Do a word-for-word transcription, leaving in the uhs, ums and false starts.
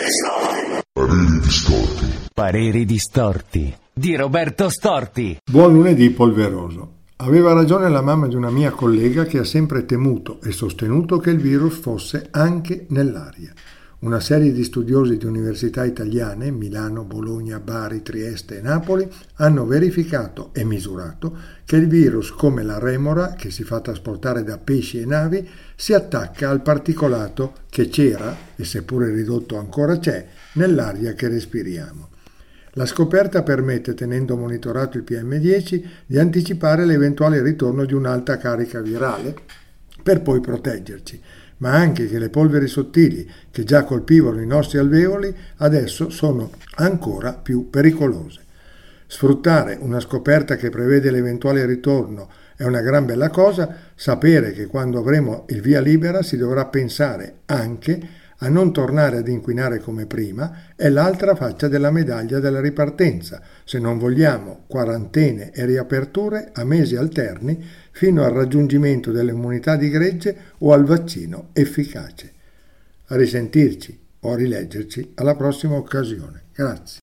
Pareri distorti. Pareri distorti di Roberto Storti. Buon lunedì polveroso. Aveva ragione la mamma di una mia collega che ha sempre temuto e sostenuto che il virus fosse anche nell'aria. Una serie di studiosi di università italiane, Milano, Bologna, Bari, Trieste e Napoli, hanno verificato e misurato che il virus, come la remora che si fa trasportare da pesci e navi, si attacca al particolato che c'era, e seppure ridotto ancora c'è, nell'aria che respiriamo. La scoperta permette, tenendo monitorato il P M dieci, di anticipare l'eventuale ritorno di un'alta carica virale per poi proteggerci, ma anche che le polveri sottili che già colpivano i nostri alveoli adesso sono ancora più pericolose. Sfruttare una scoperta che prevede l'eventuale ritorno è una gran bella cosa, sapere che quando avremo il via libera si dovrà pensare anche a non tornare ad inquinare come prima è l'altra faccia della medaglia della ripartenza, se non vogliamo quarantene e riaperture a mesi alterni fino al raggiungimento dell'immunità di gregge o al vaccino efficace. A risentirci o a rileggerci alla prossima occasione. Grazie.